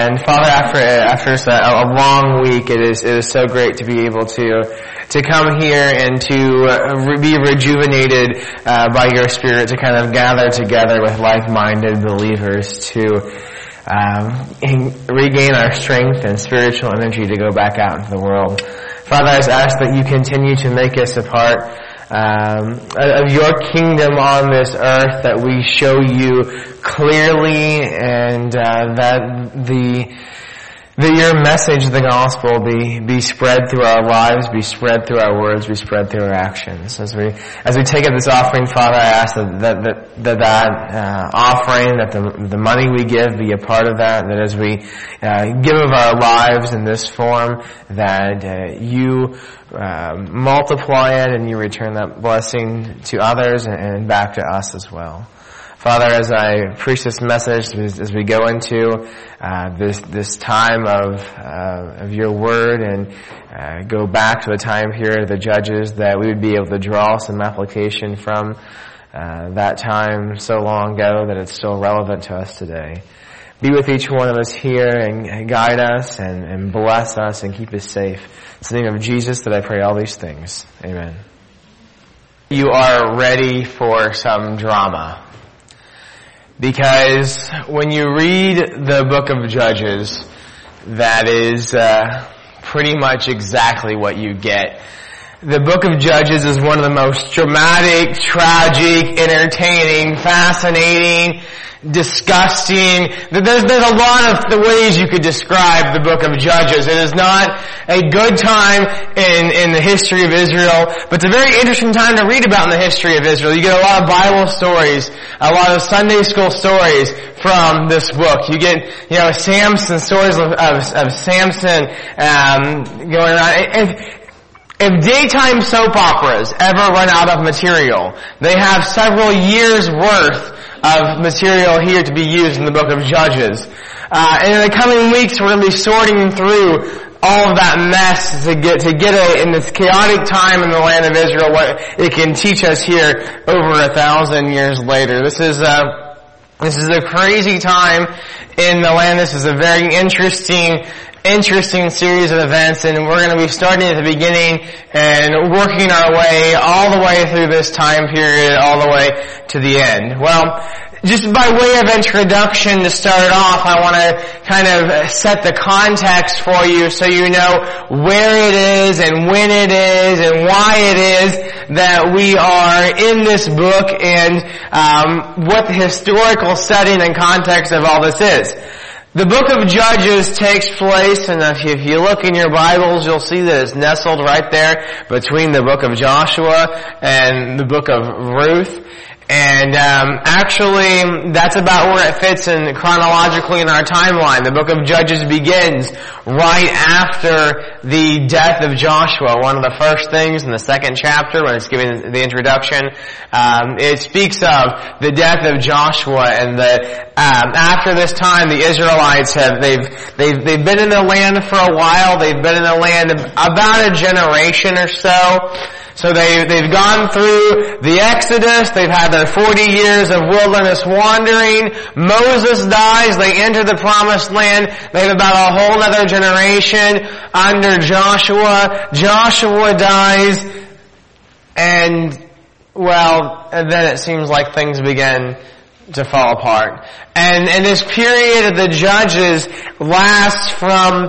And Father, after a long week, it is so great to be able to come here and to be rejuvenated by your Spirit, to kind of gather together with like-minded believers to regain our strength and spiritual energy to go back out into the world. Father, I just ask that you continue to make us a part of your kingdom on this earth, that we show you clearly, and that your message, the gospel, be spread through our lives, be spread through our words, be spread through our actions. As we take up this offering, Father, I ask that offering, that the money we give be a part of that as we give of our lives in this form, that you multiply it and you return that blessing to others and back to us as well. Father, as I preach this message, as we go into this time of your word and go back to the time period of the Judges, that we would be able to draw some application from that time so long ago that it's still relevant to us today. Be with each one of us here and guide us and bless us and keep us safe. It's in the name of Jesus that I pray all these things. Amen. You are ready for some drama. Because when you read the book of Judges, that is pretty much exactly what you get. The book of Judges is one of the most dramatic, tragic, entertaining, fascinating, disgusting. There's a lot of the ways you could describe the book of Judges. It is not a good time in the history of Israel, but it's a very interesting time to read about in the history of Israel. You get a lot of Bible stories, a lot of Sunday school stories from this book. You get, Samson, stories of Samson going on. If daytime soap operas ever run out of material, they have several years' worth of material here to be used in the book of Judges. And in the coming weeks, we're going to be sorting through all of that mess to get in this chaotic time in the land of Israel, what it can teach us here over 1,000 years later. This is a crazy time in the land. This is a very interesting series of events, and we're going to be starting at the beginning and working our way all the way through this time period, all the way to the end. Well, just by way of introduction to start off, I want to kind of set the context for you so you know where it is and when it is and why it is that we are in this book and what the historical setting and context of all this is. The book of Judges takes place, and if you look in your Bibles, you'll see that it's nestled right there between the book of Joshua and the book of Ruth. And actually, that's about where it fits in chronologically in our timeline. The book of Judges begins right after the death of Joshua. One of the first things in the second chapter, when it's giving the introduction, it speaks of the death of Joshua, and that after this time, the Israelites they've been in the land for a while. They've been in the land about a generation or so. So they've gone through the Exodus, they've had their 40 years of wilderness wandering, Moses dies, they enter the promised land, they have about a whole other generation under Joshua. Joshua dies, and then it seems like things begin to fall apart. And this period of the Judges lasts from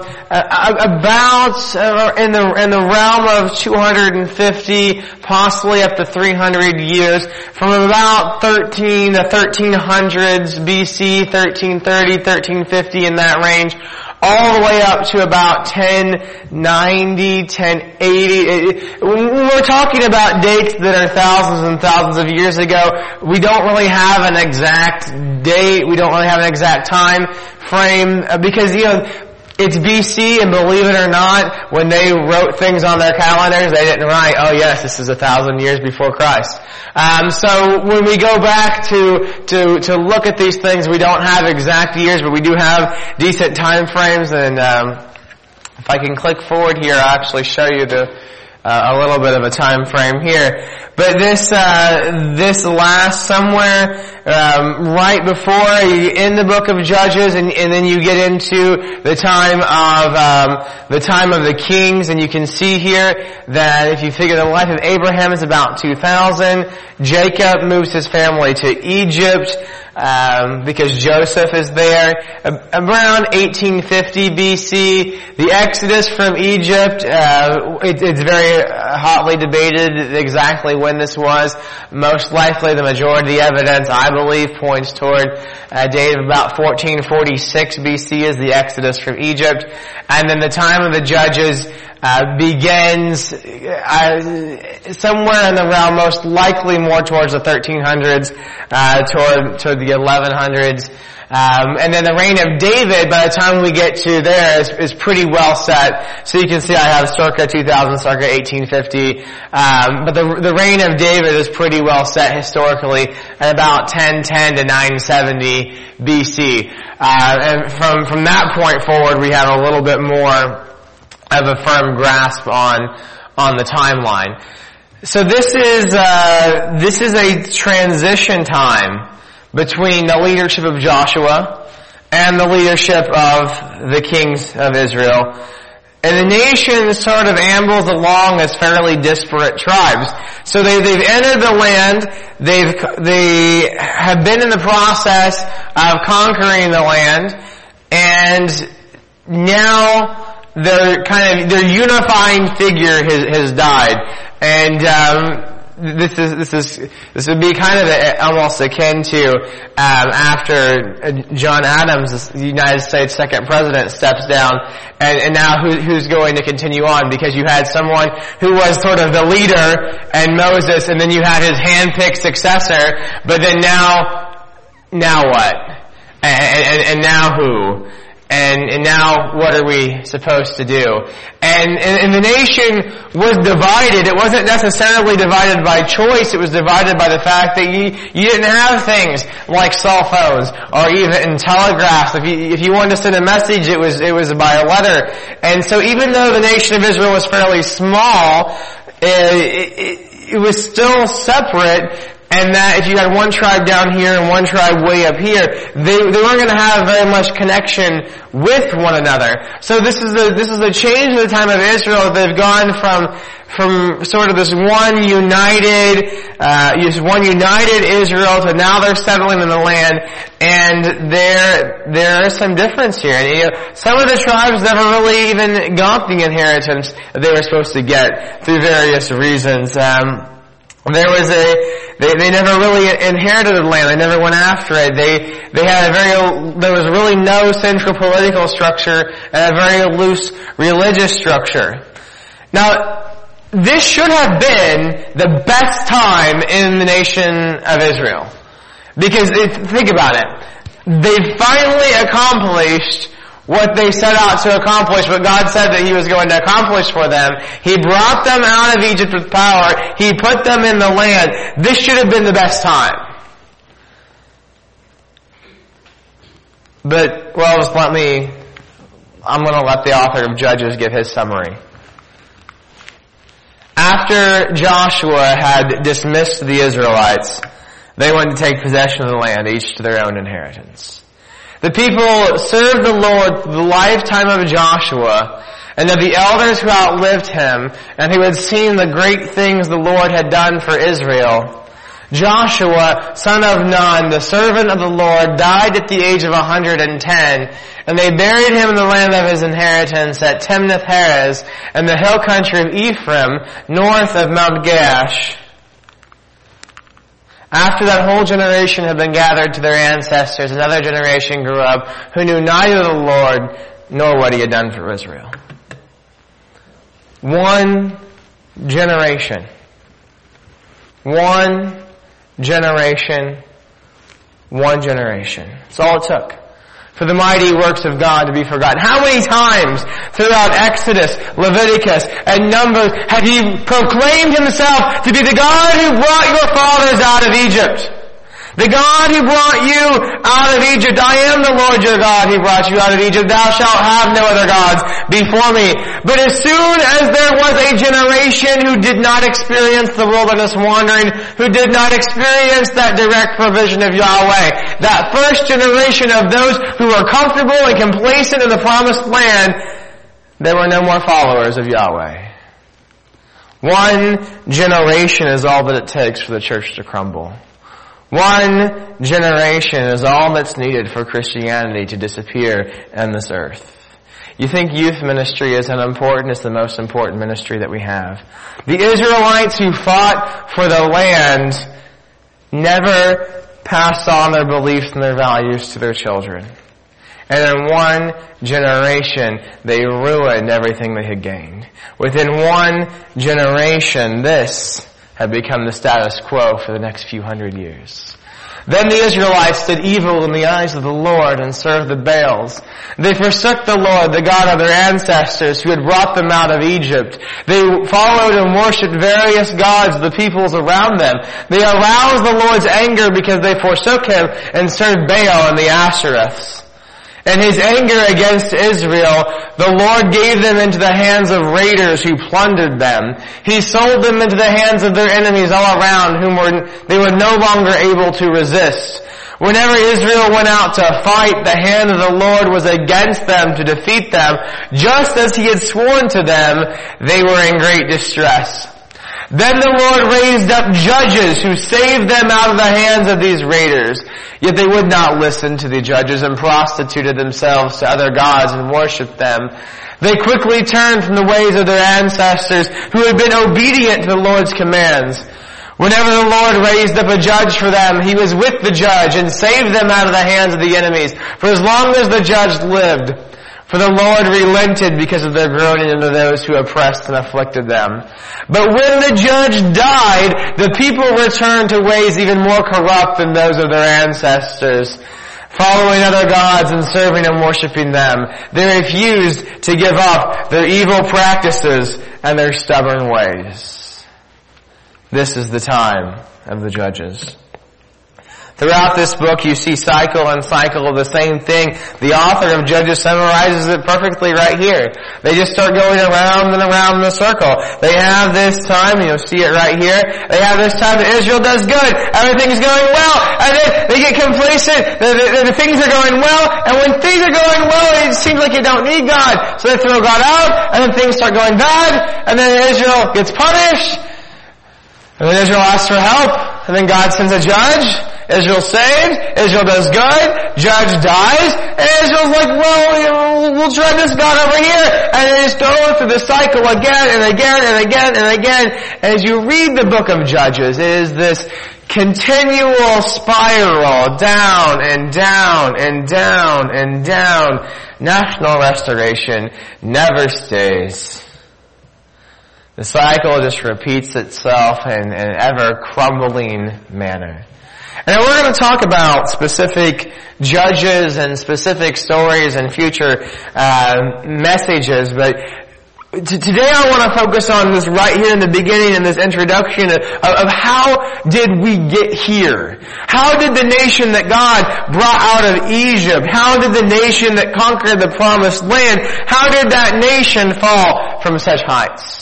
about in the realm of 250, possibly up to 300 years, from about 13 to 1300s BC, 1330, 1350, in that range, all the way up to about 1090, 1080. We're talking about dates that are thousands and thousands of years ago. We don't really have an exact date. We don't really have an exact time frame because, it's BC, and believe it or not, when they wrote things on their calendars, they didn't write, oh yes, this is 1,000 years before Christ. So when we go back to look at these things, we don't have exact years, but we do have decent time frames. And if I can click forward here, I'll actually show you a little bit of a time frame here. But this lasts somewhere right before you in the book of Judges, and then you get into the time of the kings, and you can see here that if you figure the life of Abraham is about 2000, Jacob moves his family to Egypt because Joseph is there. Around 1850 BC, the Exodus from Egypt, it's very hotly debated exactly when this was. Most likely the majority of the evidence, I believe, points toward a date of about 1446 BC as the Exodus from Egypt. And then the time of the Judges begins somewhere in the realm, most likely more towards the 1300s, toward the 1100s. And then the reign of David, by the time we get to there, is pretty well set. So you can see I have circa 2000, circa 1850. But the reign of David is pretty well set historically at about 1010 to 970 BC. And from that point forward, we have a little bit more of a firm grasp on the timeline. So this is a transition time between the leadership of Joshua and the leadership of the kings of Israel. And the nation sort of ambles along as fairly disparate tribes. So they've entered the land, they have been in the process of conquering the land, and now their unifying figure has died. And this would be kind of almost akin to after John Adams, the United States second president, steps down, and now who's going to continue on? Because you had someone who was sort of the leader, and Moses, and then you had his hand-picked successor, but then now what? And now who? And now what are we supposed to do? And the nation was divided. It wasn't necessarily divided by choice. It was divided by the fact that you didn't have things like cell phones or even telegraphs. If you wanted to send a message, it was by a letter. And so even though the nation of Israel was fairly small, it was still separate. And that if you had one tribe down here and one tribe way up here, they weren't going to have very much connection with one another. So this is the change in the time of Israel. They've gone from sort of this one united Israel to now they're settling in the land, and there is some difference here. And some of the tribes never really even got the inheritance that they were supposed to get through various reasons. They never really inherited the land. They never went after it. There was really no central political structure and a very loose religious structure. Now, this should have been the best time in the nation of Israel. Because think about it. They finally accomplished what they set out to accomplish, what God said that He was going to accomplish for them. He brought them out of Egypt with power. He put them in the land. This should have been the best time. But, I'm going to let the author of Judges give his summary. After Joshua had dismissed the Israelites, they went to take possession of the land, each to their own inheritance. The people served the Lord through the lifetime of Joshua and of the elders who outlived him and who had seen the great things the Lord had done for Israel. Joshua, son of Nun, the servant of the Lord, died at the age of 110, and they buried him in the land of his inheritance at Timnath-Heres in the hill country of Ephraim, north of Mount Gaash. After that whole generation had been gathered to their ancestors, another generation grew up who knew neither the Lord nor what He had done for Israel. One generation. One generation. One generation. That's all it took for the mighty works of God to be forgotten. How many times throughout Exodus, Leviticus, and Numbers had He proclaimed Himself to be the God who brought your fathers out of Egypt? The God who brought you out of Egypt, I am the Lord your God who brought you out of Egypt. Thou shalt have no other gods before me. But as soon as there was a generation who did not experience the wilderness wandering, who did not experience that direct provision of Yahweh, that first generation of those who were comfortable and complacent in the promised land, there were no more followers of Yahweh. One generation is all that it takes for the church to crumble. One generation is all that's needed for Christianity to disappear on this earth. You think youth ministry is unimportant? It's the most important ministry that we have. The Israelites who fought for the land never passed on their beliefs and their values to their children. And in one generation, they ruined everything they had gained. Within one generation, this had become the status quo for the next few hundred years. Then the Israelites did evil in the eyes of the Lord and served the Baals. They forsook the Lord, the God of their ancestors, who had brought them out of Egypt. They followed and worshipped various gods, the peoples around them. They aroused the Lord's anger because they forsook Him and served Baal and the Ashereths. And His anger against Israel, the Lord gave them into the hands of raiders who plundered them. He sold them into the hands of their enemies all around, whom they were no longer able to resist. Whenever Israel went out to fight, the hand of the Lord was against them to defeat them. Just as He had sworn to them, they were in great distress. Then the Lord raised up judges who saved them out of the hands of these raiders. Yet they would not listen to the judges and prostituted themselves to other gods and worshipped them. They quickly turned from the ways of their ancestors who had been obedient to the Lord's commands. Whenever the Lord raised up a judge for them, He was with the judge and saved them out of the hands of the enemies for as long as the judge lived. For the Lord relented because of their groaning unto those who oppressed and afflicted them. But when the judge died, the people returned to ways even more corrupt than those of their ancestors, following other gods and serving and worshiping them. They refused to give up their evil practices and their stubborn ways. This is the time of the judges. Throughout this book, you see cycle and cycle of the same thing. The author of Judges summarizes it perfectly right here. They just start going around and around in a circle. They have this time, and you'll see it right here. They have this time that Israel does good. Everything's going well. And then they get complacent. The things are going well. And when things are going well, it seems like you don't need God. So they throw God out, and then things start going bad. And then Israel gets punished. And then Israel asks for help. And then God sends a judge. Israel saved, Israel does good, judge dies, and Israel's like, well, we'll try this God over here. And they just go through the cycle again and again and again and again. And as you read the book of Judges, it is this continual spiral down and down and down and down. National restoration never stays. The cycle just repeats itself in an ever-crumbling manner. And we're going to talk about specific judges and specific stories and future messages, but today I want to focus on this right here in the beginning, in this introduction of how did we get here? How did the nation that God brought out of Egypt, how did the nation that conquered the promised land, how did that nation fall from such heights?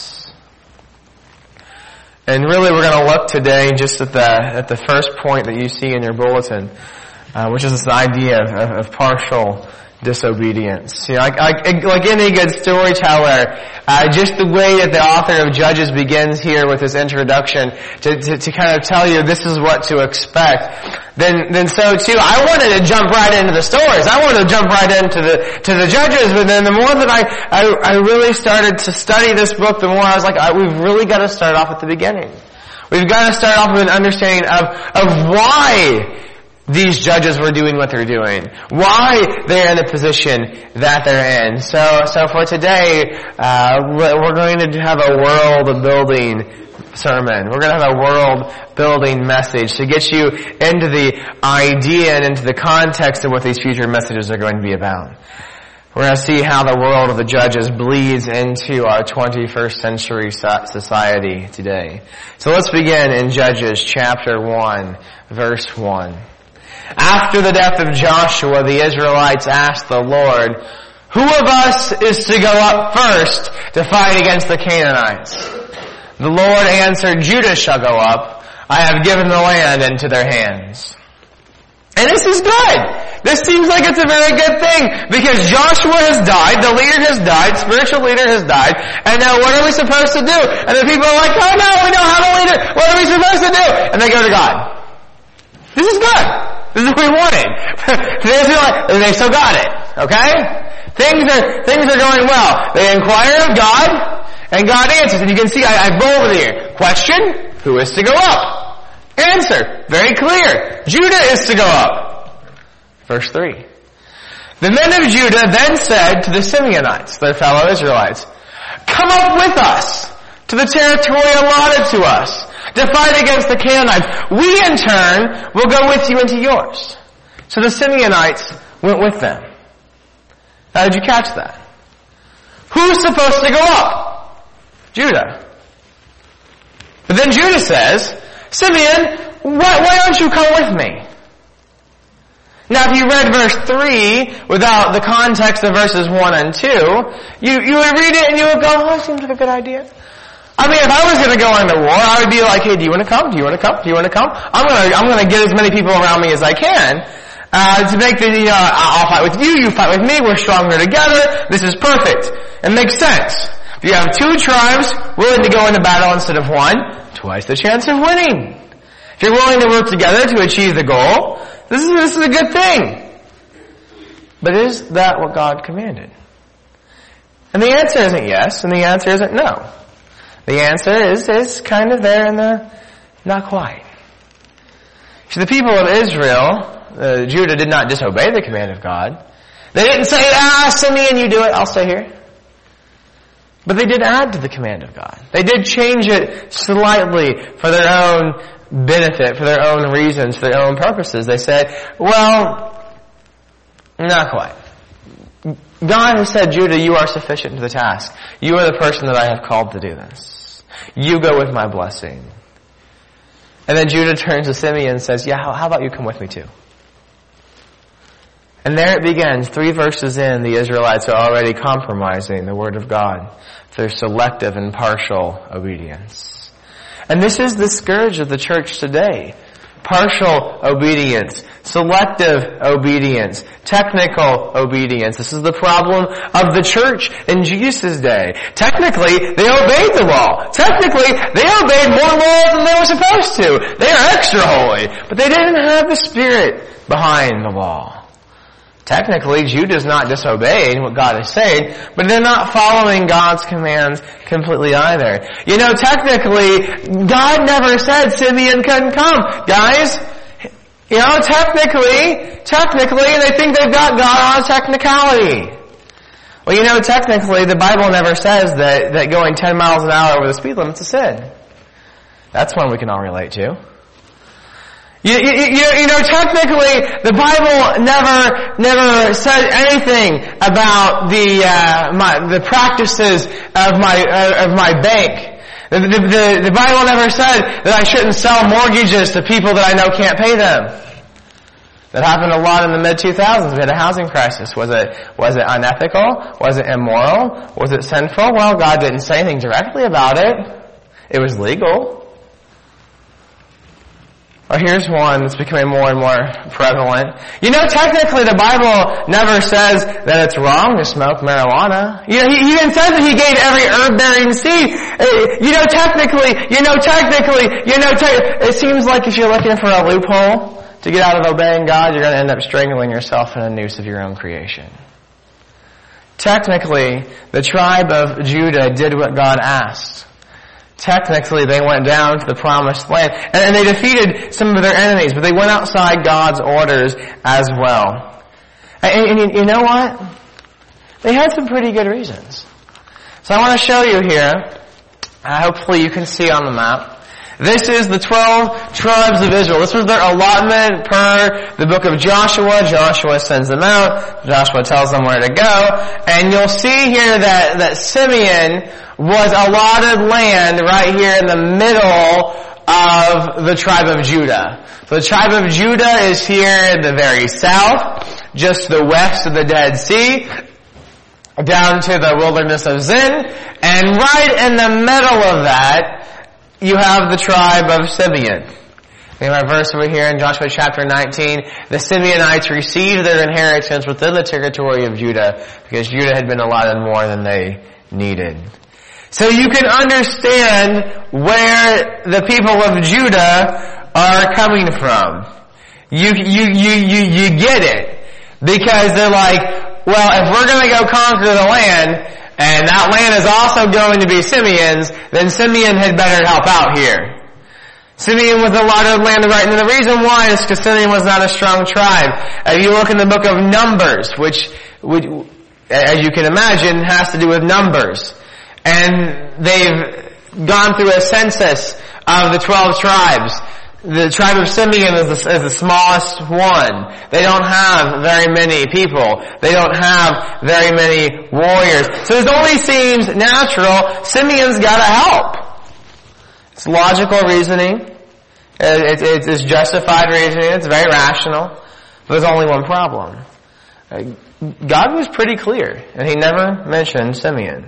And really we're going to look today just at the first point that you see in your bulletin, which is this idea of partial disobedience. You know, like any good storyteller, just the way that the author of Judges begins here with his introduction to kind of tell you this is what to expect, then so too, I wanted to jump right into the stories. I wanted to jump right into the Judges, but then the more that I really started to study this book, the more I was like, we've really got to start off at the beginning. We've got to start off with an understanding of why these judges were doing what they're doing, why they're in the position that they're in. So for today, we're going to have a world-building sermon. We're going to have a world-building message to get you into the idea and into the context of what these future messages are going to be about. We're going to see how the world of the Judges bleeds into our 21st century society today. So let's begin in Judges chapter 1, verse 1. After the death of Joshua, the Israelites asked the Lord, "Who of us is to go up first to fight against the Canaanites?" The Lord answered, "Judah shall go up. I have given the land into their hands." And this is good. This seems like it's a very good thing because Joshua has died, the leader has died, spiritual leader has died, and now what are we supposed to do? And the people are like, "Oh no, we don't have a leader. What are we supposed to do?" And they go to God. This is good. This is what we wanted. They still got it. Okay? Things are going well. They inquire of God, and God answers. And you can see I bolded here. Question, who is to go up? Answer, very clear. Judah is to go up. Verse 3. The men of Judah then said to the Simeonites, their fellow Israelites, "Come up with us to the territory allotted to us to fight against the Canaanites. We in turn will go with you into yours." So the Simeonites went with them. How did you catch that? Who's supposed to go up? Judah. But then Judah says, "Simeon, why don't you come with me?" Now if you read verse 3 without the context of verses 1 and 2, you would read it and you would go, "Oh, that seems like a good idea." I mean, if I was going to go into war, I would be like, "Hey, do you want to come? Do you want to come? Do you want to come?" I'm going to get as many people around me as I can to make the, I'll fight with you, you fight with me, we're stronger together. This is perfect. It makes sense. If you have two tribes willing to go into battle instead of one, twice the chance of winning. If you're willing to work together to achieve the goal, this is a good thing. But is that what God commanded? And the answer isn't yes, and the answer isn't no. The answer is kind of there in the not quite. So the people of Israel, Judah did not disobey the command of God. They didn't say, "Simeon, you do it, I'll stay here." But they did add to the command of God. They did change it slightly for their own benefit, for their own reasons, for their own purposes. They said, "Well, not quite. God has said, Judah, you are sufficient to the task. You are the person that I have called to do this. You go with my blessing." And then Judah turns to Simeon and says, "Yeah, how about you come with me too?" And there it begins. 3 verses in, the Israelites are already compromising the word of God through selective and partial obedience. And this is the scourge of the church today. Partial obedience, selective obedience, technical obedience. This is the problem of the church in Jesus' day. Technically, they obeyed the law. Technically, they obeyed more laws than they were supposed to. They are extra holy, but they didn't have the Spirit behind the law. Technically, Judah's not disobeying what God is saying, but they're not following God's commands completely either. Technically, God never said Simeon couldn't come. Guys, technically, they think they've got God on a technicality. Well, technically, the Bible never says that going 10 miles an hour over the speed limit's a sin. That's one we can all relate to. Technically, the Bible never said anything about the practices of my bank. The Bible never said that I shouldn't sell mortgages to people that I know can't pay them. That happened a lot in the mid-2000s. We had a housing crisis. Was it unethical? Was it immoral? Was it sinful? Well, God didn't say anything directly about it. It was legal. Or here's one that's becoming more and more prevalent. Technically the Bible never says that it's wrong to smoke marijuana. He even says that He gave every herb-bearing seed. It seems like if you're looking for a loophole to get out of obeying God, you're going to end up strangling yourself in a noose of your own creation. Technically, the tribe of Judah did what God asked. Technically, they went down to the promised land, and they defeated some of their enemies, but they went outside God's orders as well. And you know what? They had some pretty good reasons. So I want to show you here, hopefully you can see on the map, This is the 12 tribes of Israel. This was their allotment per the book of Joshua. Joshua sends them out. Joshua tells them where to go. And you'll see here that Simeon was allotted land right here in the middle of the tribe of Judah. So the tribe of Judah is here in the very south, just the west of the Dead Sea, down to the wilderness of Zin. And right in the middle of that, you have the tribe of Simeon. We have our verse over here in Joshua chapter 19. The Simeonites received their inheritance within the territory of Judah because Judah had been allotted more than they needed. So you can understand where the people of Judah are coming from. You get it. Because they're like, well, if we're going to go conquer the land, and that land is also going to be Simeon's, then Simeon had better help out here. Simeon was allotted land right, and the reason why is because Simeon was not a strong tribe. If you look in the book of Numbers, which as you can imagine, has to do with numbers. And they've gone through a census of the 12 tribes. The tribe of Simeon is the smallest one. They don't have very many people. They don't have very many warriors. So it only seems natural, Simeon's gotta help. It's logical reasoning. It's justified reasoning. It's very rational. There's only one problem. God was pretty clear, and He never mentioned Simeon.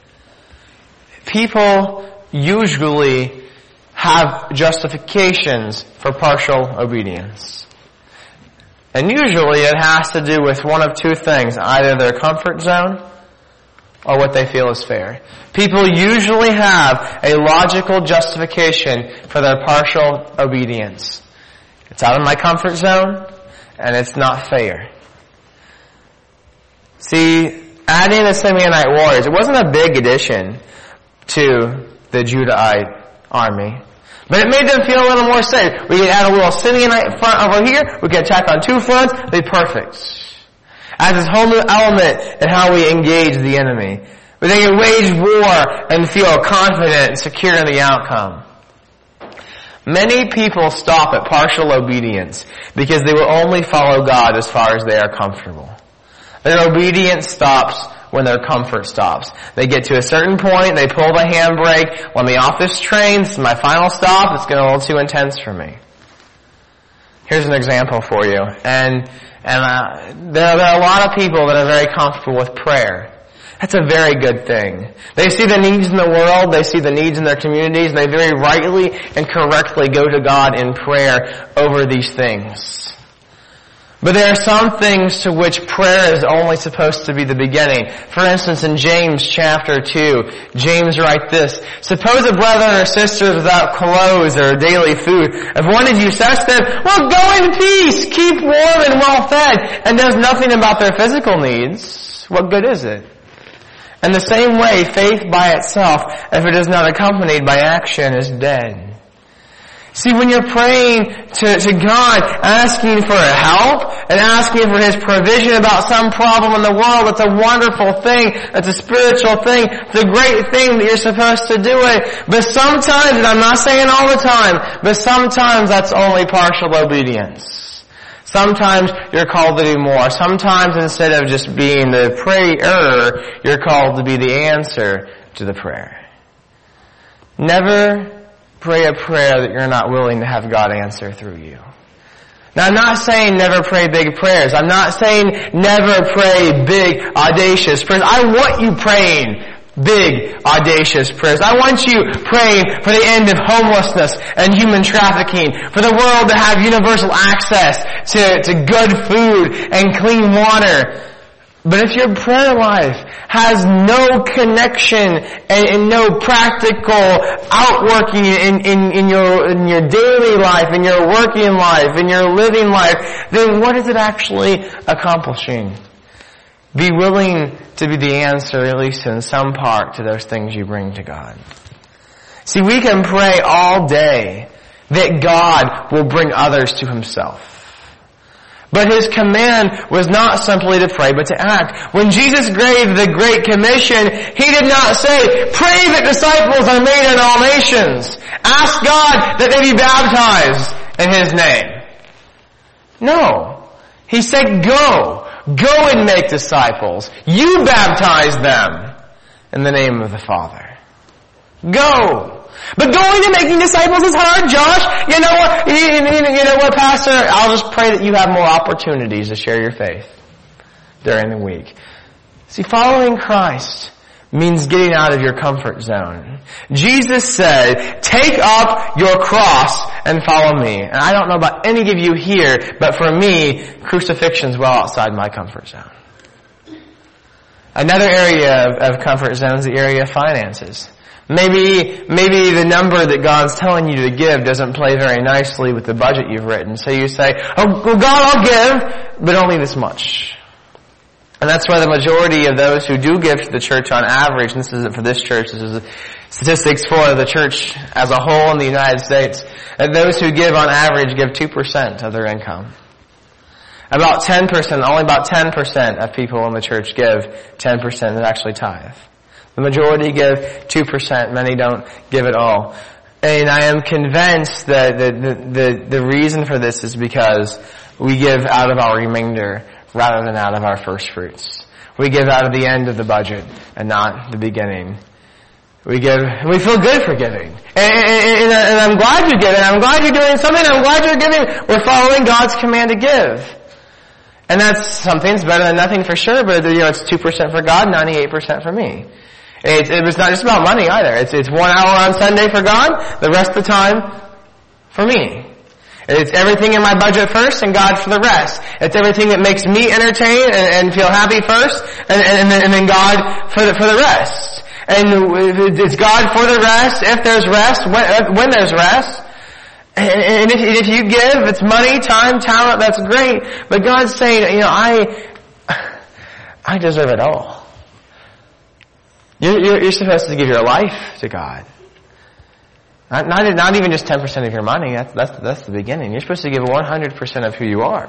People usually have justifications for partial obedience. And usually it has to do with one of two things, either their comfort zone or what they feel is fair. People usually have a logical justification for their partial obedience. It's out of my comfort zone, and it's not fair. See, adding the Simeonite warriors, it wasn't a big addition to the Judahite army. But it made them feel a little more safe. We could add a little Simeonite front over here. We could attack on two fronts. It'd be perfect. Adds this whole new element in how we engage the enemy. But they can wage war and feel confident and secure in the outcome. Many people stop at partial obedience because they will only follow God as far as they are comfortable. Their obedience stops when their comfort stops. They get to a certain point, they pull the handbrake, let me off this train, this is my final stop, it's getting a little too intense for me. Here's an example for you. And there are a lot of people that are very comfortable with prayer. That's a very good thing. They see the needs in the world, they see the needs in their communities, and they very rightly and correctly go to God in prayer over these things. But there are some things to which prayer is only supposed to be the beginning. For instance, in James chapter 2, James writes this, suppose a brother or sister is without clothes or daily food. If one of you says to them, well, go in peace, keep warm and well fed, and does nothing about their physical needs, what good is it? In the same way, faith by itself, if it is not accompanied by action, is dead. See, when you're praying to God, asking for help and asking for His provision about some problem in the world, it's a wonderful thing. It's a spiritual thing. It's a great thing that you're supposed to do it. But sometimes, and I'm not saying all the time, but sometimes that's only partial obedience. Sometimes you're called to do more. Sometimes instead of just being the prayer, you're called to be the answer to the prayer. Never pray a prayer that you're not willing to have God answer through you. Now, I'm not saying never pray big prayers. I'm not saying never pray big, audacious prayers. I want you praying big, audacious prayers. I want you praying for the end of homelessness and human trafficking, for the world to have universal access to good food and clean water. But if your prayer life has no connection and no practical outworking in your daily life, in your working life, in your living life, then what is it actually accomplishing? Be willing to be the answer, at least in some part, to those things you bring to God. See, we can pray all day that God will bring others to Himself. But his command was not simply to pray, but to act. When Jesus gave the Great Commission, he did not say, pray that disciples are made in all nations. Ask God that they be baptized in his name. No. He said, go. Go and make disciples. You baptize them in the name of the Father. Go. But going and making disciples is hard, Josh. You know what? You know what, Pastor? I'll just pray that you have more opportunities to share your faith during the week. See, following Christ means getting out of your comfort zone. Jesus said, take up your cross and follow me. And I don't know about any of you here, but for me, crucifixion's well outside my comfort zone. Another area of comfort zone is the area of finances. Maybe the number that God's telling you to give doesn't play very nicely with the budget you've written. So you say, oh, well, God, I'll give, but only this much. And that's why the majority of those who do give to the church on average, and this isn't for this church, this is statistics for the church as a whole in the United States, that those who give on average give 2% of their income. About 10%, only about 10% of people in the church give 10% that actually tithe. The majority give 2%. Many don't give at all. And I am convinced that the reason for this is because we give out of our remainder rather than out of our first fruits. We give out of the end of the budget and not the beginning. We give, and we feel good for giving. And I'm glad you're giving. I'm glad you're doing something. I'm glad you're giving. We're following God's command to give. And that's something's better than nothing for sure, but it's 2% for God, 98% for me. It's not just about money either. It's 1 hour on Sunday for God, the rest of the time for me. It's everything in my budget first and God for the rest. It's everything that makes me entertain and feel happy first and then God for the rest. And it's God for the rest, if there's rest, when there's rest. And if you give, it's money, time, talent, that's great. But God's saying, I deserve it all. You're supposed to give your life to God. Not even just 10% of your money. That's the beginning. You're supposed to give 100% of who you are.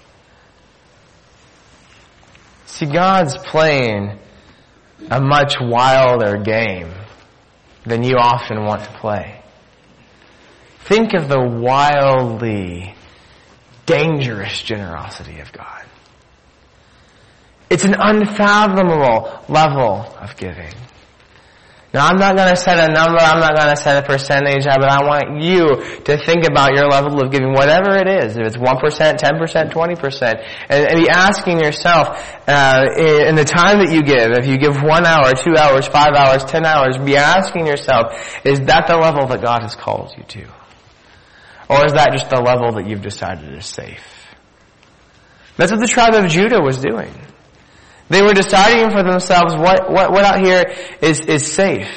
See, God's playing a much wilder game than you often want to play. Think of the wildly dangerous generosity of God. It's an unfathomable level of giving. Now, I'm not going to set a number, I'm not going to set a percentage, but I want you to think about your level of giving, whatever it is. If it's 1%, 10%, 20%, and be asking yourself, in the time that you give, if you give 1 hour, 2 hours, 5 hours, 10 hours, be asking yourself, is that the level that God has called you to? Or is that just the level that you've decided is safe? That's what the tribe of Judah was doing. They were deciding for themselves what out here is safe.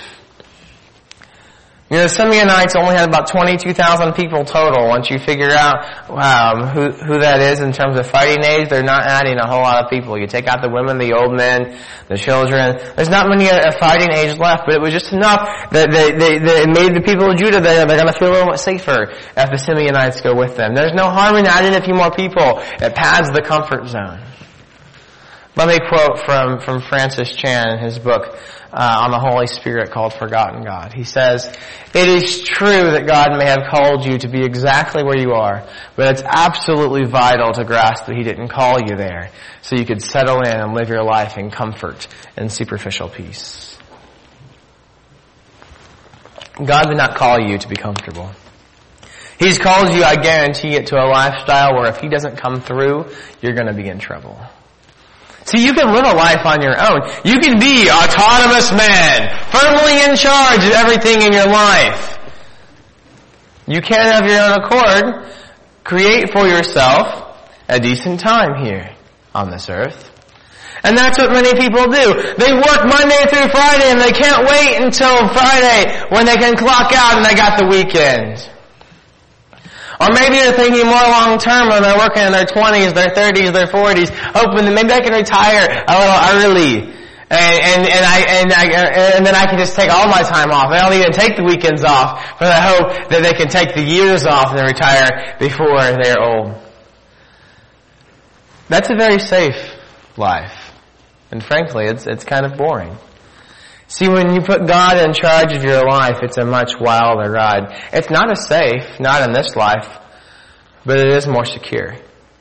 The Simeonites only had about 22,000 people total. Once you figure out who that is in terms of fighting age, they're not adding a whole lot of people. You take out the women, the old men, the children. There's not many fighting age left, but it was just enough that they made the people of Judah, they're going to feel a little bit safer if the Simeonites go with them. There's no harm in adding a few more people. It pads the comfort zone. Let me quote from Francis Chan in his book on the Holy Spirit called Forgotten God. He says, "It is true that God may have called you to be exactly where you are, but it's absolutely vital to grasp that He didn't call you there so you could settle in and live your life in comfort and superficial peace." God did not call you to be comfortable. He's called you, I guarantee it, to a lifestyle where if He doesn't come through, you're going to be in trouble. See, you can live a life on your own. You can be autonomous man, firmly in charge of everything in your life. You can, of your own accord, create for yourself a decent time here on this earth. And that's what many people do. They work Monday through Friday and they can't wait until Friday when they can clock out and they got the weekend. Or maybe they're thinking more long term when they're working in their 20s, their 30s, their 40s, hoping that maybe I can retire a little early. And then I can just take all my time off. They don't even take the weekends off for the hope that they can take the years off and retire before they're old. That's a very safe life. And frankly, it's kind of boring. See, when you put God in charge of your life, it's a much wilder ride. It's not as safe, not in this life, but it is more secure.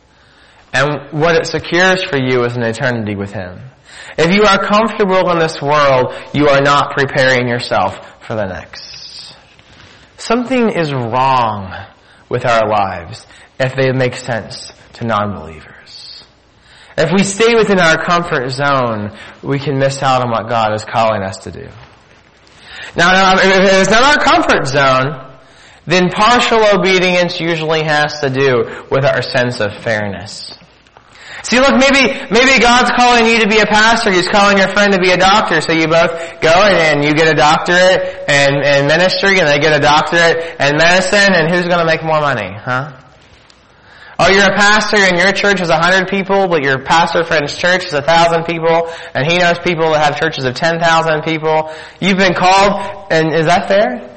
And what it secures for you is an eternity with Him. If you are comfortable in this world, you are not preparing yourself for the next. Something is wrong with our lives if they make sense to non-believers. If we stay within our comfort zone, we can miss out on what God is calling us to do. Now, if it's not our comfort zone, then partial obedience usually has to do with our sense of fairness. See, look, maybe God's calling you to be a pastor. He's calling your friend to be a doctor. So you both go and you get a doctorate in ministry and they get a doctorate in medicine. And who's going to make more money, huh? Oh, you're a pastor and your church is 100 people, but your pastor friend's church is 1,000 people. And he knows people that have churches of 10,000 people. You've been called, and is that fair?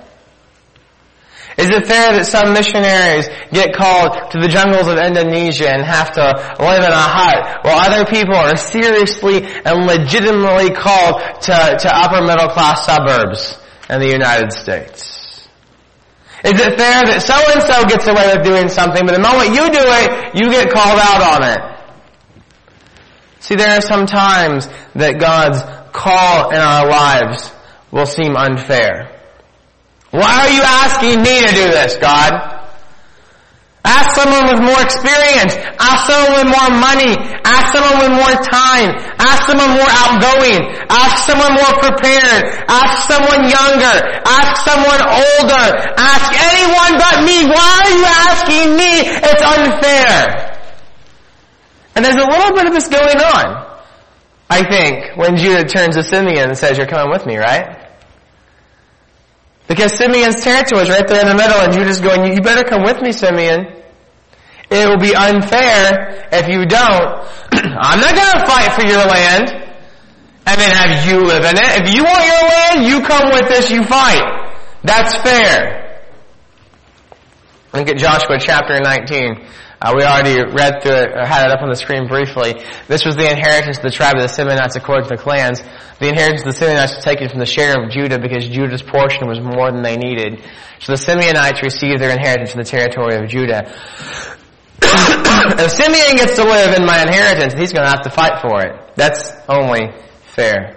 Is it fair that some missionaries get called to the jungles of Indonesia and have to live in a hut while other people are seriously and legitimately called to upper middle class suburbs in the United States? Is it fair that so-and-so gets away with doing something, but the moment you do it, you get called out on it? See, there are some times that God's call in our lives will seem unfair. Why are you asking me to do this, God? Ask someone with more experience. Ask someone with more money. Ask someone with more time. Ask someone more outgoing. Ask someone more prepared. Ask someone younger. Ask someone older. Ask anyone but me. Why are you asking me? It's unfair. And there's a little bit of this going on, I think, when Judah turns to Simeon and says, "You're coming with me, right?" Because Simeon's territory is right there in the middle, and Judah's going, "You better come with me, Simeon. It will be unfair if you don't. I'm not going to fight for your land and then have you live in it. If you want your land, you come with us, you fight. That's fair." Look at Joshua chapter 19. We already read through it, or had it up on the screen briefly. This was the inheritance of the tribe of the Simeonites according to the clans. The inheritance of the Simeonites was taken from the share of Judah because Judah's portion was more than they needed. So the Simeonites received their inheritance in the territory of Judah. If Simeon gets to live in my inheritance, he's going to have to fight for it. That's only fair.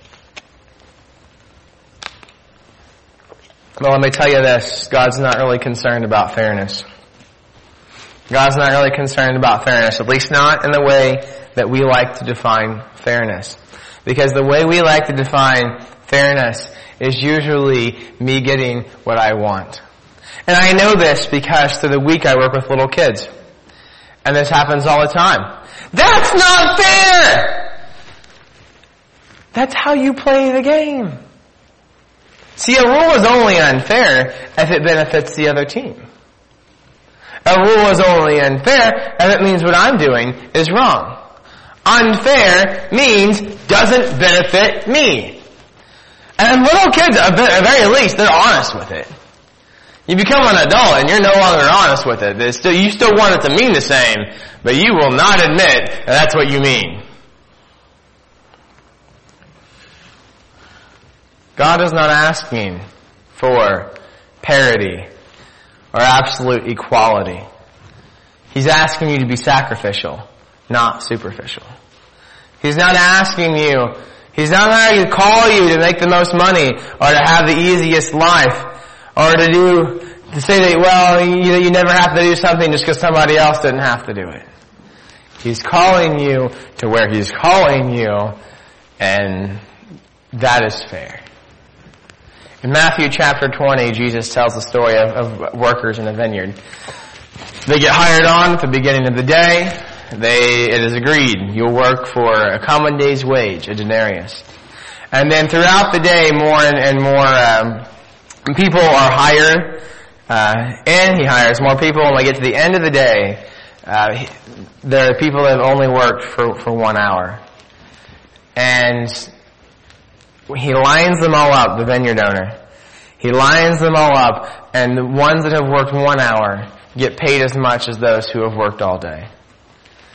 Well, let me tell you this. God's not really concerned about fairness. God's not really concerned about fairness, at least not in the way that we like to define fairness. Because the way we like to define fairness is usually me getting what I want. And I know this because through the week I work with little kids. And this happens all the time. That's not fair! That's how you play the game. See, a rule is only unfair if it benefits the other team. A rule is only unfair if it means what I'm doing is wrong. Unfair means doesn't benefit me. And little kids, at the very least, they're honest with it. You become an adult and you're no longer honest with it. You still want it to mean the same, but you will not admit that that's what you mean. God is not asking for parity or absolute equality. He's asking you to be sacrificial, not superficial. He's not asking you, He's not going to call you to make the most money or to have the easiest life or to say that, well, you never have to do something just because somebody else didn't have to do it. He's calling you to where He's calling you, and that is fair. In Matthew chapter 20, Jesus tells the story of workers in a vineyard. They get hired on at the beginning of the day. It is agreed, you'll work for a common day's wage, a denarius. And then throughout the day, more and more people are hired, and He hires more people. When they get to the end of the day, there are people that have only worked for 1 hour. And He lines them all up, the vineyard owner. He lines them all up, and the ones that have worked 1 hour get paid as much as those who have worked all day.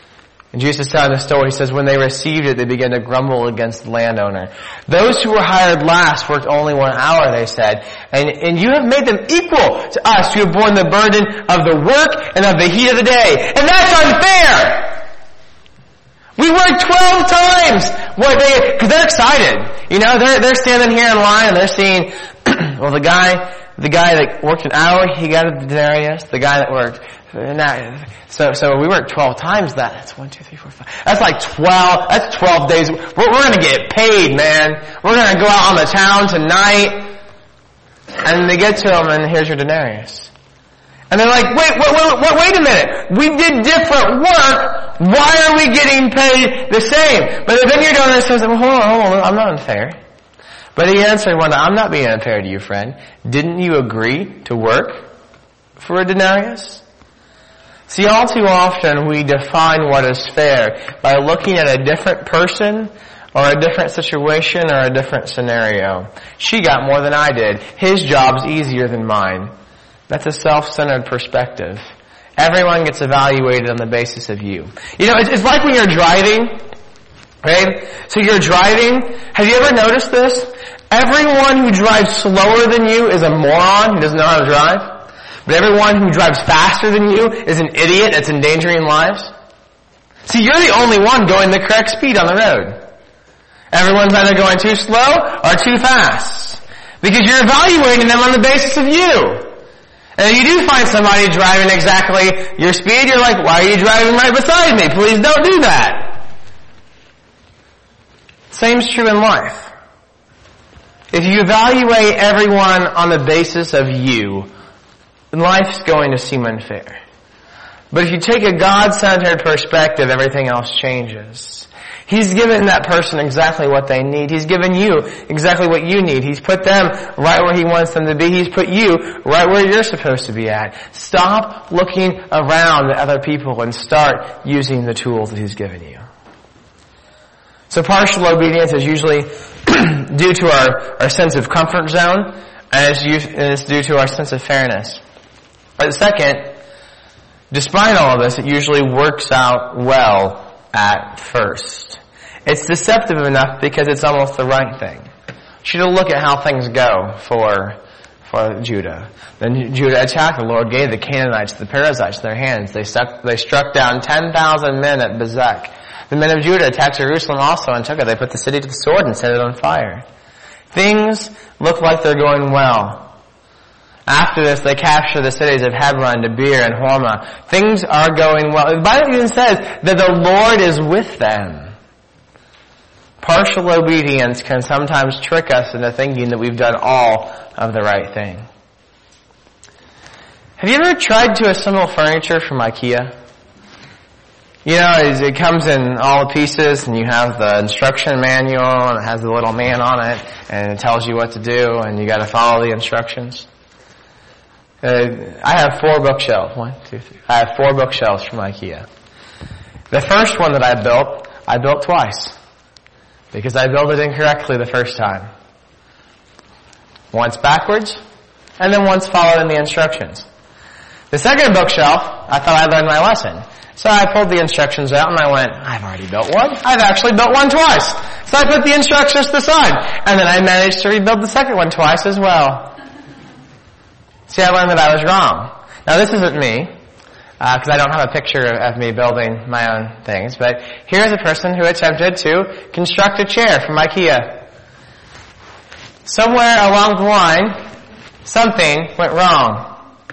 And Jesus is telling the story. He says, when they received it, they began to grumble against the landowner. Those who were hired last worked only 1 hour, they said. And you have made them equal to us who have borne the burden of the work and of the heat of the day. And that's unfair! We work 12 times what because they're excited. You know, they're standing here in line and they're seeing, well, the guy that worked an hour, he got a denarius. The guy that worked, so we worked 12 times that. That's 1, 2, 3, 4, 5. That's like 12. That's 12 days. We're going to get paid, man. We're going to go out on the town tonight. And they get to him, and here's your denarius. And they're like, wait a minute. We did different work. Why are we getting paid the same? But then you're doing this and says, well, hold on, I'm not unfair. But he answered, well, I'm not being unfair to you, friend. Didn't you agree to work for a denarius? See, all too often we define what is fair by looking at a different person or a different situation or a different scenario. She got more than I did. His job's easier than mine. That's a self-centered perspective. Everyone gets evaluated on the basis of you. You know, it's like when you're driving, right? So you're driving. Have you ever noticed this? Everyone who drives slower than you is a moron who doesn't know how to drive. But everyone who drives faster than you is an idiot that's endangering lives. See, you're the only one going the correct speed on the road. Everyone's either going too slow or too fast. Because you're evaluating them on the basis of you. And if you do find somebody driving exactly your speed, you're like, why are you driving right beside me? Please don't do that. Same's true in life. If you evaluate everyone on the basis of you, then life's going to seem unfair. But if you take a God-centered perspective, everything else changes. He's given that person exactly what they need. He's given you exactly what you need. He's put them right where He wants them to be. He's put you right where you're supposed to be at. Stop looking around at other people and start using the tools that He's given you. So partial obedience is usually due to our sense of comfort zone, and it's due to our sense of fairness. But second, despite all of this, it usually works out well at first. It's deceptive enough because it's almost the right thing. You should look at how things go for Judah. Then Judah attacked. The Lord gave the Canaanites, the Perizzites, their hands. They struck down 10,000 men at Bezek. The men of Judah attacked Jerusalem also and took it. They put the city to the sword and set it on fire. Things look like they're going well. After this, they capture the cities of Hebron, Debir, and Hormah. Things are going well. The Bible even says that the Lord is with them. Partial obedience can sometimes trick us into thinking that we've done all of the right thing. Have you ever tried to assemble furniture from IKEA? You know, it comes in all the pieces, and you have the instruction manual, and it has the little man on it, and it tells you what to do, and you got to follow the instructions. I have 4 bookshelves. 1, 2, 3. I have 4 bookshelves from IKEA. The first one that I built twice. Because I built it incorrectly the first time. Once backwards, and then once followed in the instructions. The second bookshelf, I thought I learned my lesson. So I pulled the instructions out and I went, I've already built one. I've actually built one twice. So I put the instructions to the side. And then I managed to rebuild the second one twice as well. See, I learned that I was wrong. Now this isn't me, because I don't have a picture of me building my own things, but here's a person who attempted to construct a chair from IKEA. Somewhere along the line, something went wrong.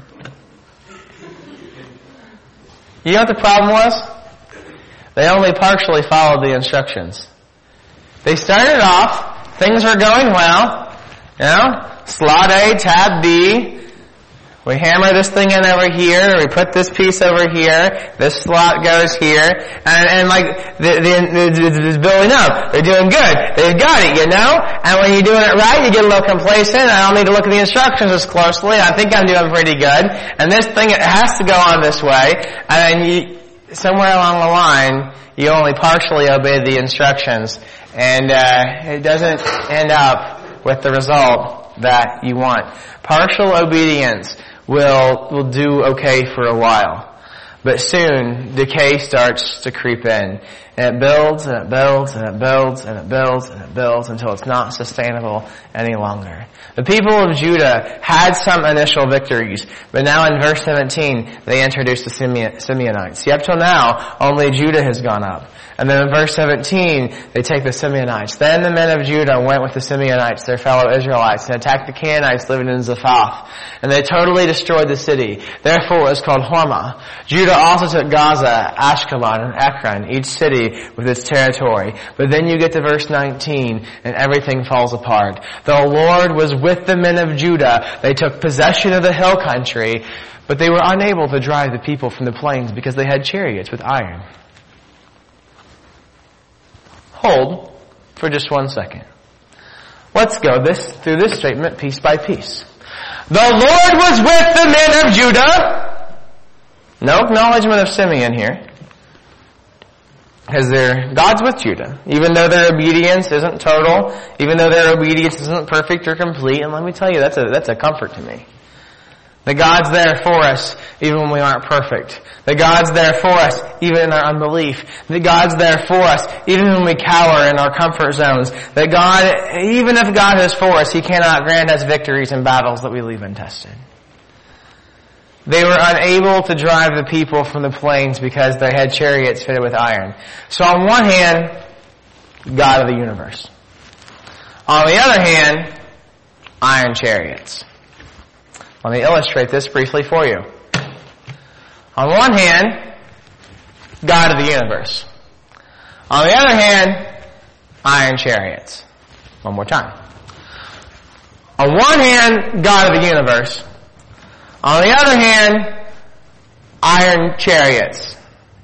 You know what the problem was? They only partially followed the instructions. They started off, things were going well, you know, slot A, tab B, we hammer this thing in over here, we put this piece over here, this slot goes here, and like, it's building up. They're doing good. They've got it, you know? And when you're doing it right, you get a little complacent, I don't need to look at the instructions as closely, I think I'm doing pretty good, and this thing, it has to go on this way, and somewhere along the line, you only partially obey the instructions, and it doesn't end up with the result that you want. Partial obedience will do okay for a while. But soon, decay starts to creep in. And it builds, and it builds, and it builds, and it builds, and it builds until it's not sustainable any longer. The people of Judah had some initial victories, but now in verse 17, they introduce the Simeonites. See, up till now, only Judah has gone up. And then in verse 17, they take the Simeonites. Then the men of Judah went with the Simeonites, their fellow Israelites, and attacked the Canaanites living in Zaphath. And they totally destroyed the city. Therefore it was called Hormah. Judah also took Gaza, Ashkelon, and Ekron, each city with its territory. But then you get to verse 19, and everything falls apart. The Lord was with the men of Judah. They took possession of the hill country, but they were unable to drive the people from the plains because they had chariots with iron. Hold for just 1 second. Let's go through this statement piece by piece. The Lord was with the men of Judah. No acknowledgement of Simeon here. Because God's with Judah. Even though their obedience isn't total, even though their obedience isn't perfect or complete, and let me tell you, that's a comfort to me. That God's there for us even when we aren't perfect. That God's there for us even in our unbelief. That God's there for us even when we cower in our comfort zones. That God, even if God is for us, He cannot grant us victories in battles that we leave untested. They were unable to drive the people from the plains because they had chariots fitted with iron. So on one hand, God of the universe. On the other hand, iron chariots. Let me illustrate this briefly for you. On one hand, God of the universe. On the other hand, iron chariots. One more time. On one hand, God of the universe. On the other hand, iron chariots.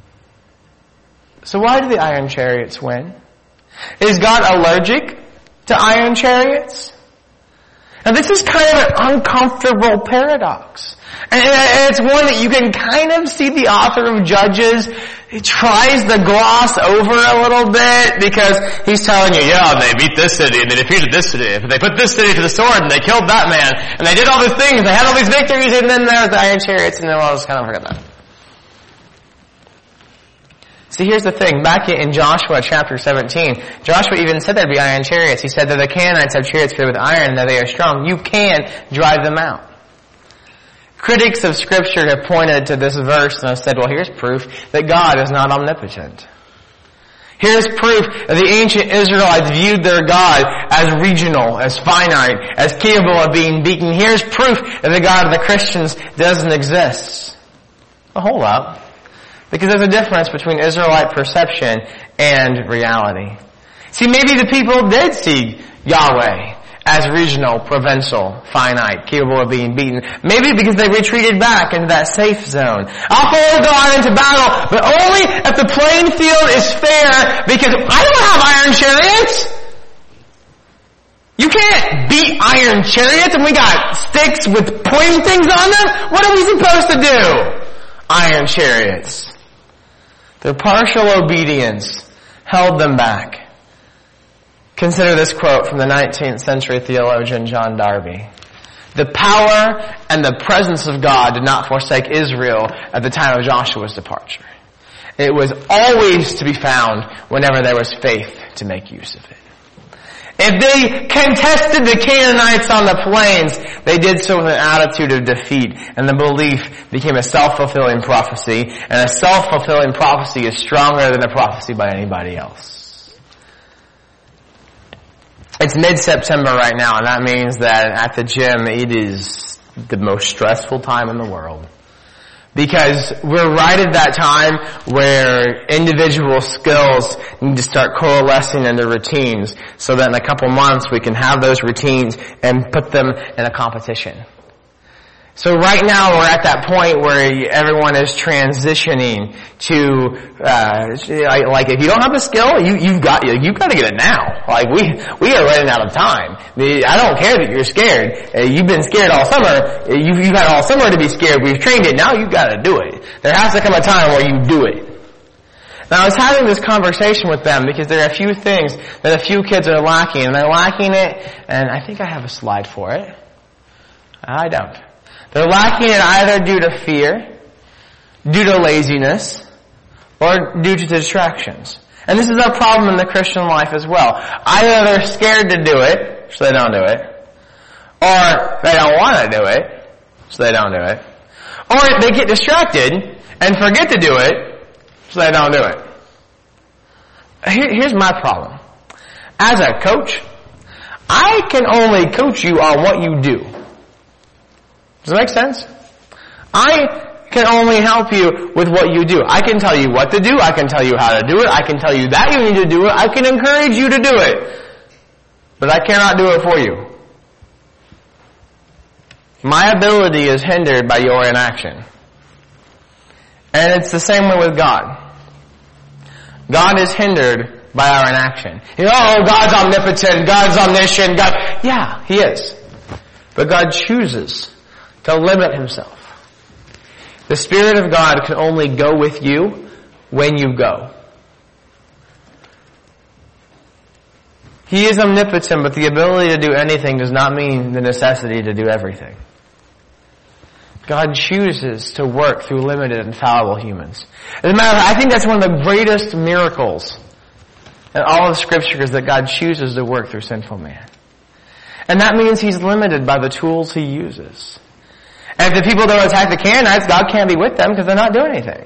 So why do the iron chariots win? Is God allergic to iron chariots? Now this is kind of an uncomfortable paradox. And it's one that you can kind of see the author of Judges, he tries to gloss over a little bit because he's telling you, yeah, they beat this city and they defeated this city. They put this city to the sword and they killed that man and they did all these things, they had all these victories, and then there was the iron chariots, and then I'll just kind of forget that. See, here's the thing. Back in Joshua chapter 17, Joshua even said there'd be iron chariots. He said that the Canaanites have chariots fitted with iron and that they are strong. You can drive them out. Critics of Scripture have pointed to this verse and have said, well, here's proof that God is not omnipotent. Here's proof that the ancient Israelites viewed their God as regional, as finite, as capable of being beaten. Here's proof that the God of the Christians doesn't exist. Well, hold up. Because there's a difference between Israelite perception and reality. See, maybe the people did see Yahweh as regional, provincial, finite, capable of being beaten. Maybe because they retreated back into that safe zone. I'll follow God into battle, but only if the playing field is fair, because I don't have iron chariots. You can't beat iron chariots and we got sticks with pointing things on them. What are we supposed to do? Iron chariots. Their partial obedience held them back. Consider this quote from the 19th century theologian John Darby. The power and the presence of God did not forsake Israel at the time of Joshua's departure. It was always to be found whenever there was faith to make use of it. If they contested the Canaanites on the plains, they did so with an attitude of defeat, and the belief became a self-fulfilling prophecy, and a self-fulfilling prophecy is stronger than a prophecy by anybody else. It's mid-September right now, and that means that at the gym it is the most stressful time in the world. Because we're right at that time where individual skills need to start coalescing into routines so that in a couple months we can have those routines and put them in a competition. So right now we're at that point where everyone is transitioning to, like if you don't have the skill, you've got to get it now. Like we are running out of time. I don't care that you're scared. You've been scared all summer. You've had all summer to be scared. We've trained it. Now you've got to do it. There has to come a time where you do it. Now I was having this conversation with them because there are a few things that a few kids are lacking, and they're lacking it, and I think I have a slide for it. I don't. They're lacking it either due to fear, due to laziness, or due to distractions. And this is a problem in the Christian life as well. Either they're scared to do it, so they don't do it, or they don't want to do it, so they don't do it, or they get distracted and forget to do it, so they don't do it. Here's my problem. As a coach, I can only coach you on what you do. Does that make sense? I can only help you with what you do. I can tell you what to do. I can tell you how to do it. I can tell you that you need to do it. I can encourage you to do it. But I cannot do it for you. My ability is hindered by your inaction. And it's the same way with God. God is hindered by our inaction. God's omnipotent, God's omniscient, God. Yeah, He is. But God chooses to limit Himself. The Spirit of God can only go with you when you go. He is omnipotent, but the ability to do anything does not mean the necessity to do everything. God chooses to work through limited and fallible humans. As a matter of fact, I think that's one of the greatest miracles in all of Scripture is that God chooses to work through sinful man. And that means He's limited by the tools He uses. And if the people don't attack the Canaanites, God can't be with them because they're not doing anything.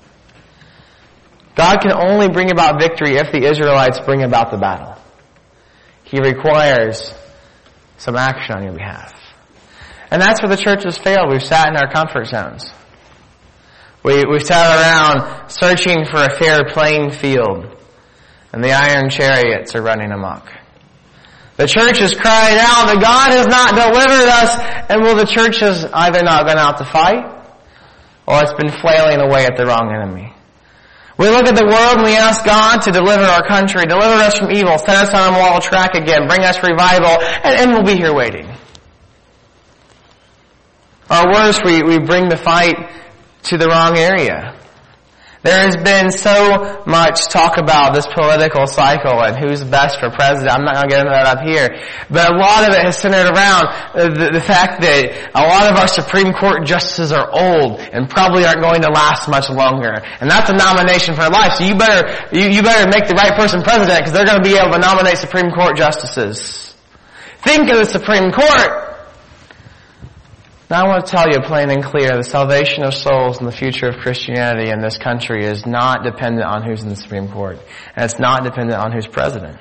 God can only bring about victory if the Israelites bring about the battle. He requires some action on your behalf. And that's where the church has failed. We've sat in our comfort zones. We've sat around searching for a fair playing field, and the iron chariots are running amok. The church has cried out that God has not delivered us, and the church has either not gone out to fight, or it's been flailing away at the wrong enemy. We look at the world and we ask God to deliver our country, deliver us from evil, set us on a moral track again, bring us revival, and we'll be here waiting. Or worse, we bring the fight to the wrong area. There has been so much talk about this political cycle and who's best for president. I'm not going to get into that up here. But a lot of it has centered around the fact that a lot of our Supreme Court justices are old and probably aren't going to last much longer. And that's a nomination for life. So you better make the right person president because they're going to be able to nominate Supreme Court justices. Think of the Supreme Court. Now I want to tell you plain and clear, the salvation of souls and the future of Christianity in this country is not dependent on who's in the Supreme Court. And it's not dependent on who's president.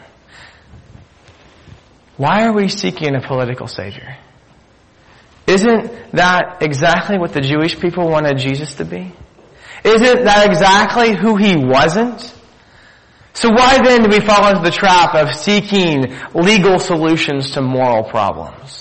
Why are we seeking a political savior? Isn't that exactly what the Jewish people wanted Jesus to be? Isn't that exactly who He wasn't? So why then do we fall into the trap of seeking legal solutions to moral problems?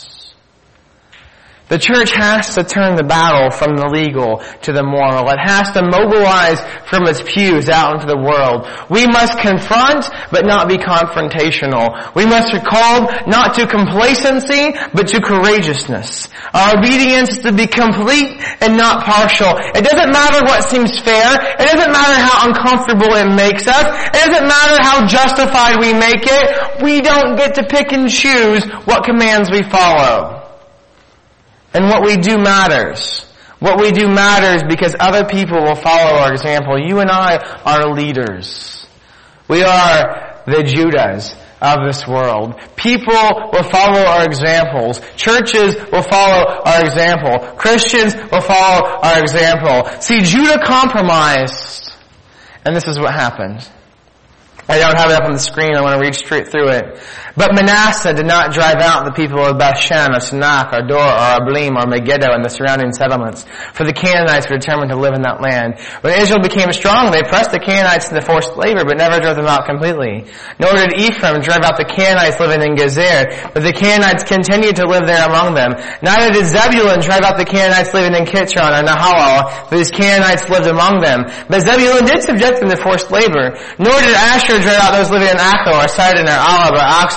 The church has to turn the battle from the legal to the moral. It has to mobilize from its pews out into the world. We must confront, but not be confrontational. We must be called not to complacency, but to courageousness. Our obedience is to be complete and not partial. It doesn't matter what seems fair. It doesn't matter how uncomfortable it makes us. It doesn't matter how justified we make it. We don't get to pick and choose what commands we follow. And what we do matters. What we do matters because other people will follow our example. You and I are leaders. We are the Judas of this world. People will follow our examples. Churches will follow our example. Christians will follow our example. See, Judah compromised. And this is what happened. I don't have it up on the screen. I want to read straight through it. But Manasseh did not drive out the people of Bethshan or Sanach or Dor or Ablim or Megiddo and the surrounding settlements, for the Canaanites were determined to live in that land. When Israel became strong, they pressed the Canaanites into forced labor, but never drove them out completely. Nor did Ephraim drive out the Canaanites living in Gezer, but the Canaanites continued to live there among them. Neither did Zebulun drive out the Canaanites living in Kitron or Nahalal, for these Canaanites lived among them. But Zebulun did subject them to forced labor. Nor did Asher drive out those living in Akko or Sidon or Alab or Aqsa,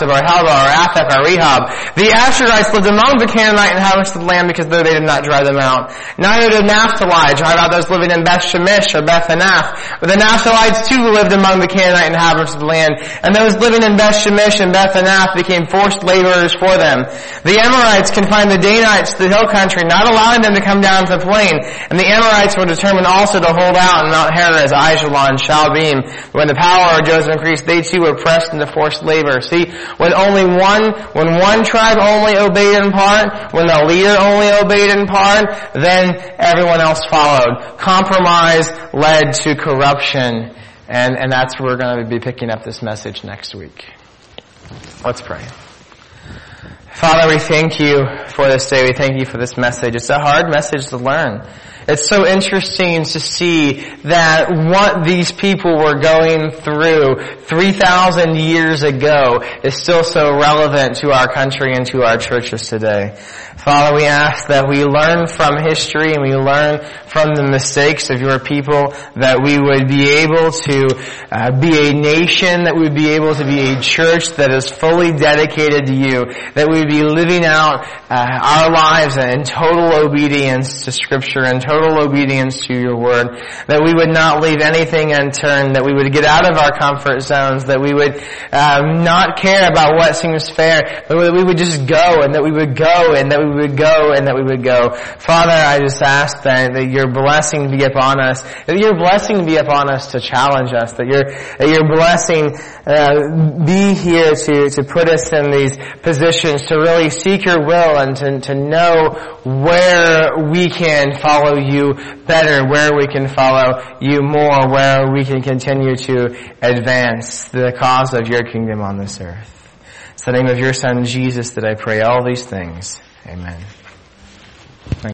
Anathoth, or Helba, or Aphek, or Rehob. The Asherites lived among the Canaanite inhabitants of the land because though they did not drive them out. Neither did Naphtali drive out those living in Beth Shemesh or Beth Anath. But the Naphtalites too lived among the Canaanite inhabitants of the land, and those living in Beth Shemesh and Beth Anath became forced laborers for them. The Amorites confined the Danites to the hill country, not allowing them to come down to the plain. And the Amorites were determined also to hold out in Mount Heres, Aijalon, and Shalbim. When the power of Joseph increased, they too were pressed into forced labor. See, when one tribe only obeyed in part, when the leader only obeyed in part, then everyone else followed. Compromise led to corruption. And that's where we're going to be picking up this message next week. Let's pray. Father, we thank you for this day. We thank you for this message. It's a hard message to learn. It's so interesting to see that what these people were going through 3,000 years ago is still so relevant to our country and to our churches today. Father, we ask that we learn from history and we learn from the mistakes of your people, that we would be able to be a nation, that we would be able to be a church that is fully dedicated to you, that we would be living out our lives in total obedience to Scripture and total obedience to your word, that we would not leave anything unturned, that we would get out of our comfort zones, that we would not care about what seems fair, but that we would just go, and that we would go, and that we would go, and that we would go. Father, I just ask that your blessing be upon us, that your blessing be upon us to challenge us, that your blessing be here to put us in these positions to really seek your will and to know where we can follow you better, where we can follow you more, where we can continue to advance the cause of your kingdom on this earth. It's the name of your Son, Jesus, that I pray all these things. Amen.